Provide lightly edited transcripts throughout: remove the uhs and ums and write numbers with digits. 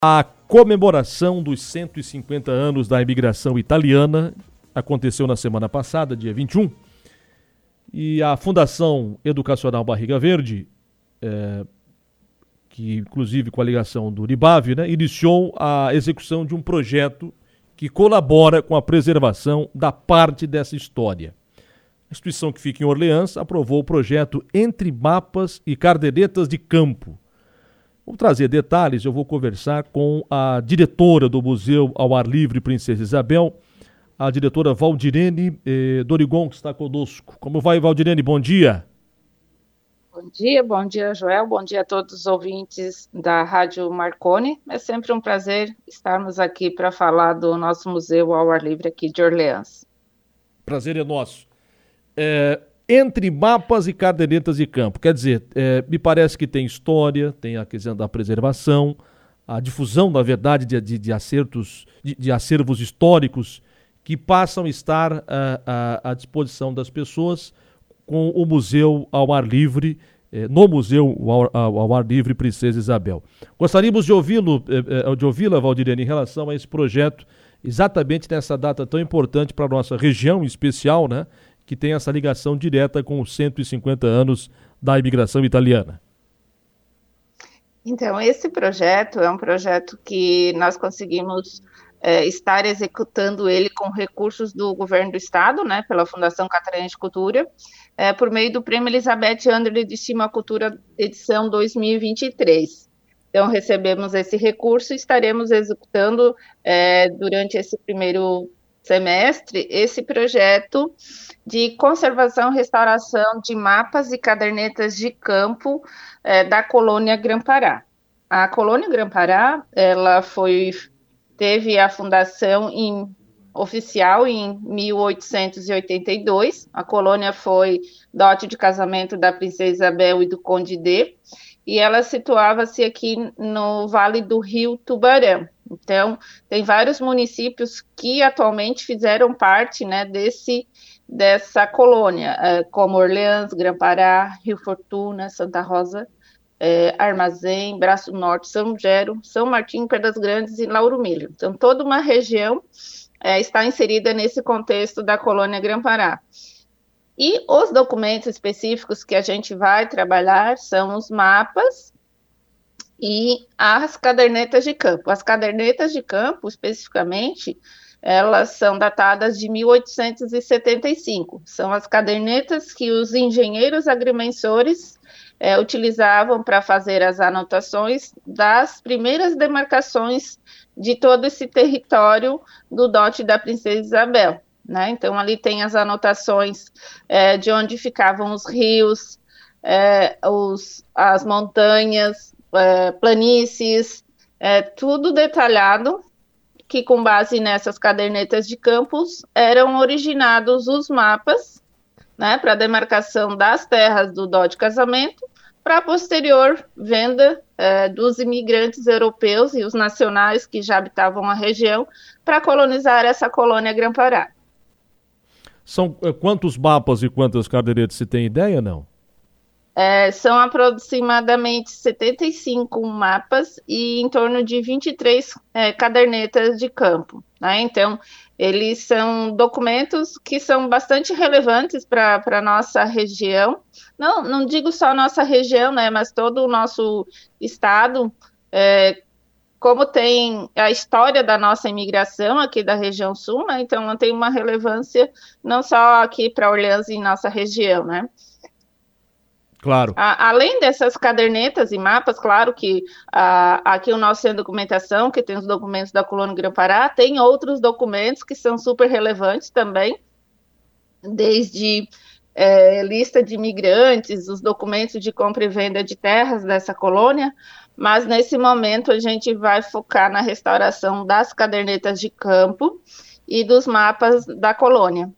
A comemoração dos 150 anos da imigração italiana aconteceu na semana passada, dia 21, e a Fundação Educacional Barriga Verde, que inclusive com a ligação do Unibave, iniciou a execução de um projeto que colabora com a preservação da parte dessa história. A instituição, que fica em Orleans, aprovou o projeto Entre Mapas e Cadernetas de Campo. Vou trazer detalhes, eu vou conversar com a diretora do Museu ao Ar Livre Princesa Isabel, a diretora Valdirene Dorigon, que está conosco. Como vai, Valdirene? Bom dia. Bom dia, Joel, bom dia a todos os ouvintes da Rádio Marconi. É sempre um prazer estarmos aqui para falar do nosso Museu ao Ar Livre aqui de Orleans. Prazer é nosso. Entre mapas e cadernetas de campo, quer dizer, me parece que tem história, tem a questão da preservação, a difusão, na verdade, de acervos históricos que passam a estar à disposição das pessoas com o Museu ao Ar Livre, no Museu ao Ar Livre Princesa Isabel. Gostaríamos de ouvi-la, Valdirene, em relação a esse projeto, exatamente nessa data tão importante para a nossa região em especial, que tem essa ligação direta com os 150 anos da imigração italiana. Então, esse projeto é um projeto que nós conseguimos estar executando ele com recursos do governo do estado, pela Fundação Catarinense de Cultura, por meio do Prêmio Elizabeth Anderle de Estímulo à Cultura, edição 2023. Então, recebemos esse recurso e estaremos executando durante esse primeiro semestre esse projeto de conservação e restauração de mapas e cadernetas de campo da colônia Grã-Pará. A colônia Grã-Pará, ela teve a fundação oficial em 1882. A colônia foi dote de casamento da princesa Isabel e do conde D, e ela situava-se aqui no Vale do Rio Tubarão. Então, tem vários municípios que atualmente fizeram parte dessa colônia, como Orleans, Grã-Pará, Rio Fortuna, Santa Rosa, Armazém, Braço Norte, São Gero, São Martim, Pedras Grandes e Lauro Miller. Então, toda uma região está inserida nesse contexto da colônia Grã-Pará. E os documentos específicos que a gente vai trabalhar são os mapas e as cadernetas de campo. As cadernetas de campo, especificamente, elas são datadas de 1875. São as cadernetas que os engenheiros agrimensores utilizavam para fazer as anotações das primeiras demarcações de todo esse território do dote da princesa Isabel. Então, ali tem as anotações de onde ficavam os rios, as montanhas, planícies, tudo detalhado, que com base nessas cadernetas de campos eram originados os mapas, para a demarcação das terras do dó de casamento, para a posterior venda dos imigrantes europeus e os nacionais que já habitavam a região para colonizar essa colônia Grã-Pará. São quantos mapas e quantas cadernetas, se tem ideia, não? São aproximadamente 75 mapas e em torno de 23 cadernetas de campo. Então, eles são documentos que são bastante relevantes para a nossa região. Não digo só a nossa região, mas todo o nosso estado, como tem a história da nossa imigração aqui da região sul, então ela tem uma relevância não só aqui para Orleans e nossa região, Claro. Além dessas cadernetas e mapas, claro que aqui o nosso centro de documentação, que tem os documentos da colônia Grã-Pará, tem outros documentos que são super relevantes também, desde lista de imigrantes, os documentos de compra e venda de terras dessa colônia, mas nesse momento a gente vai focar na restauração das cadernetas de campo e dos mapas da colônia.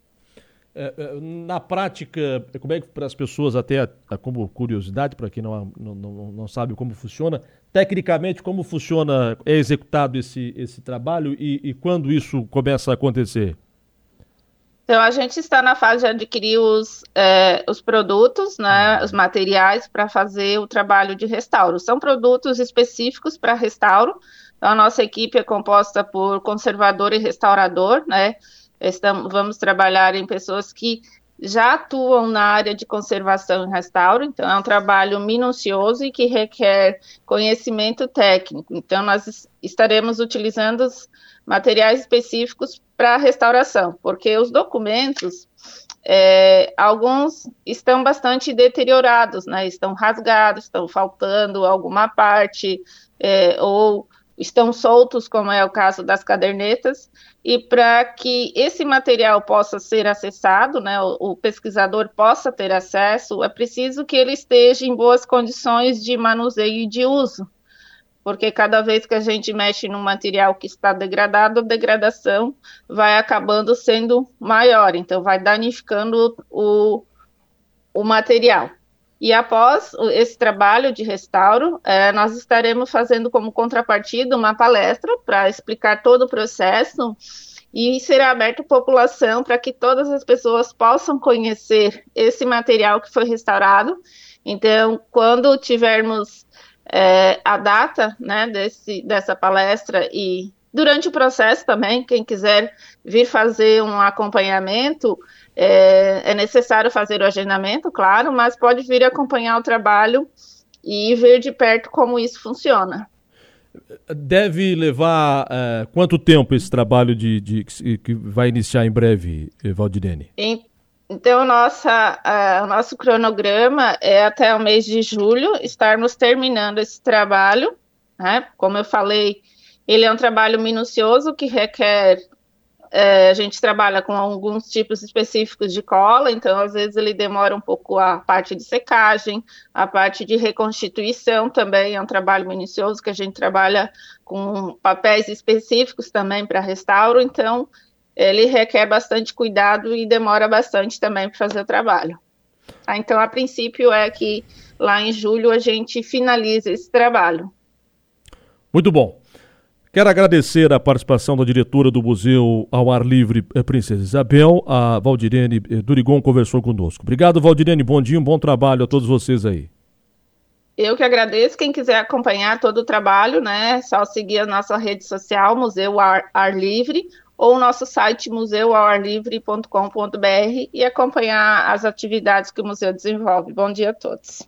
Na prática, como é que para as pessoas, até como curiosidade, para quem não sabe como funciona, tecnicamente como funciona, é executado esse trabalho e quando isso começa a acontecer? Então, a gente está na fase de adquirir os produtos, né, os materiais para fazer o trabalho de restauro. São produtos específicos para restauro. Então, a nossa equipe é composta por conservador e restaurador, né? Vamos trabalhar em pessoas que já atuam na área de conservação e restauro. Então, é um trabalho minucioso e que requer conhecimento técnico. Então, nós estaremos utilizando os materiais específicos para restauração, porque os documentos, alguns estão bastante deteriorados, né? Estão rasgados, estão faltando alguma parte, ou estão soltos, como é o caso das cadernetas, e para que esse material possa ser acessado, né, o pesquisador possa ter acesso, é preciso que ele esteja em boas condições de manuseio e de uso, porque cada vez que a gente mexe num material que está degradado, a degradação vai acabando sendo maior, então vai danificando o material. E após esse trabalho de restauro, nós estaremos fazendo como contrapartida uma palestra para explicar todo o processo e será aberto à população para que todas as pessoas possam conhecer esse material que foi restaurado. Então, quando tivermos a data, né, dessa palestra e durante o processo também, quem quiser vir fazer um acompanhamento, é necessário fazer o agendamento, claro, mas pode vir acompanhar o trabalho e ver de perto como isso funciona. Deve levar quanto tempo esse trabalho que vai iniciar em breve, Valdirene? Então, o nosso cronograma é até o mês de julho estarmos terminando esse trabalho, né? Como eu falei, ele é um trabalho minucioso que requer, a gente trabalha com alguns tipos específicos de cola, então às vezes ele demora um pouco a parte de secagem, a parte de reconstituição também é um trabalho minucioso que a gente trabalha com papéis específicos também para restauro, então ele requer bastante cuidado e demora bastante também para fazer o trabalho. Então, a princípio é que lá em julho a gente finaliza esse trabalho. Muito bom. Quero agradecer a participação da diretora do Museu ao Ar Livre Princesa Isabel, a Valdirene Durigon, conversou conosco. Obrigado, Valdirene, bom dia, um bom trabalho a todos vocês aí. Eu que agradeço. Quem quiser acompanhar todo o trabalho, né, é só seguir a nossa rede social, Museu Ar Livre, ou o nosso site museuaoarlivre.com.br e acompanhar as atividades que o museu desenvolve. Bom dia a todos.